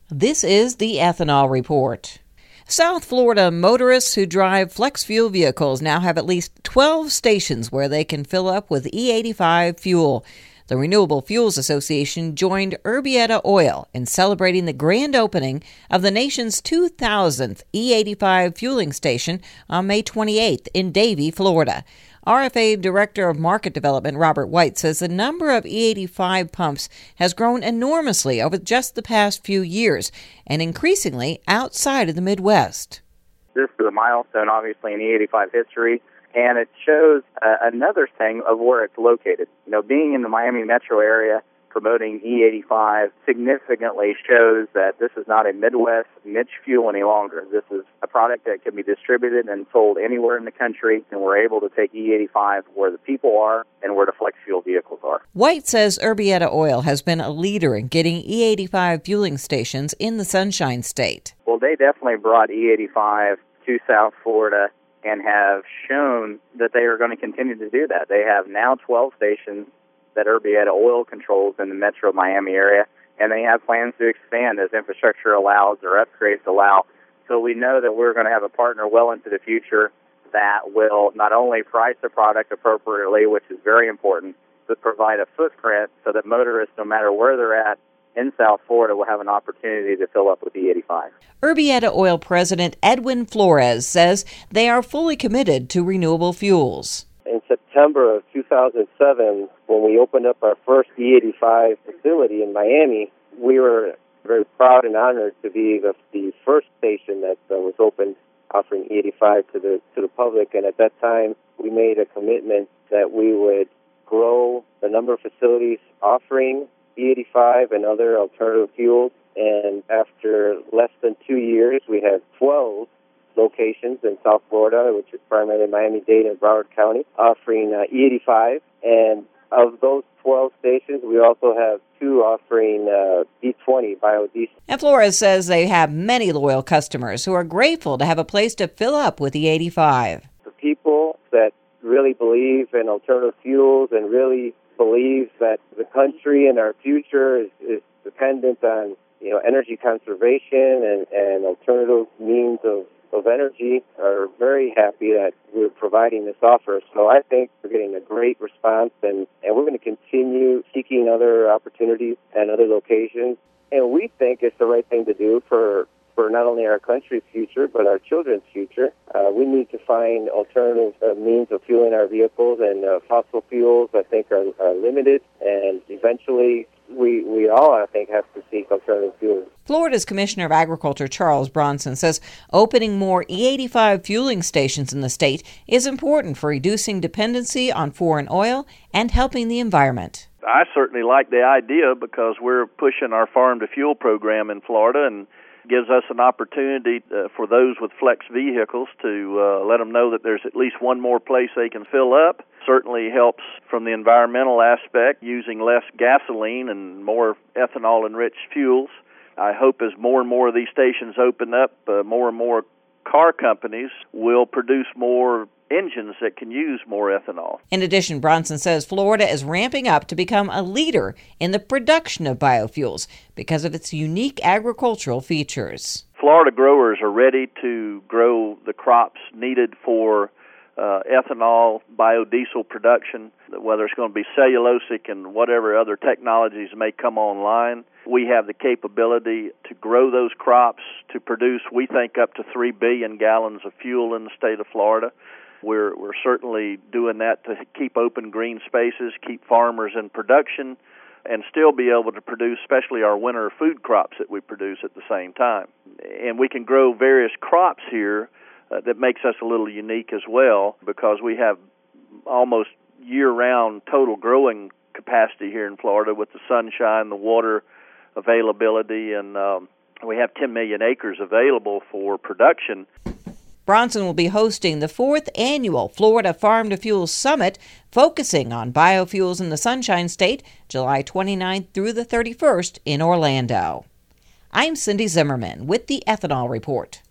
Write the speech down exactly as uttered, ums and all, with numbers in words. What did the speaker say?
This is the Ethanol Report. South Florida motorists who drive flex fuel vehicles now have at least twelve stations where they can fill up with E eighty-five fuel. The Renewable Fuels Association joined Urbieta Oil in celebrating the grand opening of the nation's two thousandth E eighty-five fueling station on May twenty-eighth in Davie, Florida. R F A Director of Market Development Robert White says the number of E eighty-five pumps has grown enormously over just the past few years and increasingly outside of the Midwest. This is a milestone, obviously, in E eighty-five history, and it shows uh, another thing of where it's located. You know, being in the Miami metro area, promoting E eighty-five significantly shows that this is not a Midwest niche fuel any longer. This is a product that can be distributed and sold anywhere in the country, and we're able to take E eighty-five where the people are and where the flex fuel vehicles are. White says Urbieta Oil has been a leader in getting E eighty-five fueling stations in the Sunshine State. Well, they definitely brought E eighty-five to South Florida and have shown that they are going to continue to do that. They have now twelve stations that Urbieta Oil controls in the metro Miami area, and they have plans to expand as infrastructure allows or upgrades allow. So we know that we're going to have a partner well into the future that will not only price the product appropriately, which is very important, but provide a footprint so that motorists, no matter where they're at in South Florida, will have an opportunity to fill up with E eighty-five. Urbieta Oil President Edwin Flores says they are fully committed to renewable fuels. In September of two thousand seven, when we opened up our first E eighty-five facility in Miami, we were very proud and honored to be the, the first station that uh, was opened offering E eighty-five to the to the public. And at that time, we made a commitment that we would grow the number of facilities offering E eighty-five and other alternative fuels. And after less than two years, we had twelve locations in South Florida, which is primarily Miami-Dade and Broward County, offering uh, E eighty-five. And of those twelve stations, we also have two offering uh, B twenty biodiesel. And Flores says they have many loyal customers who are grateful to have a place to fill up with E eighty-five. The people that really believe in alternative fuels and really believe that the country and our future is, is dependent on, you know, energy conservation and, and alternative means of of energy are very happy that we're providing this offer. So I think we're getting a great response, and, and we're going to continue seeking other opportunities and other locations. And we think it's the right thing to do for, for not only our country's future, but our children's future. Uh, we need to find alternative uh, means of fueling our vehicles, and uh, fossil fuels, I think, are, are limited, and eventually we, we all, I think, have to seek alternative fuels. Florida's Commissioner of Agriculture, Charles Bronson, says opening more E eighty-five fueling stations in the state is important for reducing dependency on foreign oil and helping the environment. I certainly like the idea because we're pushing our farm-to-fuel program in Florida, and gives us an opportunity uh, for those with flex vehicles to uh, let them know that there's at least one more place they can fill up. Certainly helps from the environmental aspect, using less gasoline and more ethanol-enriched fuels. I hope as more and more of these stations open up, uh, more and more car companies will produce more engines that can use more ethanol. In addition, Bronson says Florida is ramping up to become a leader in the production of biofuels because of its unique agricultural features. Florida growers are ready to grow the crops needed for uh, ethanol, biodiesel production, whether it's going to be cellulosic and whatever other technologies may come online. We have the capability to grow those crops to produce, we think, up to three billion gallons of fuel in the state of Florida. We're, we're certainly doing that to keep open green spaces, keep farmers in production, and still be able to produce, especially our winter food crops that we produce at the same time. And we can grow various crops here uh, that makes us a little unique as well, because we have almost year-round total growing capacity here in Florida with the sunshine, the water availability, and um, we have ten million acres available for production. Bronson will be hosting the fourth annual Florida Farm to Fuel Summit, focusing on biofuels in the Sunshine State, July twenty-ninth through the thirty-first in Orlando. I'm Cindy Zimmerman with the Ethanol Report.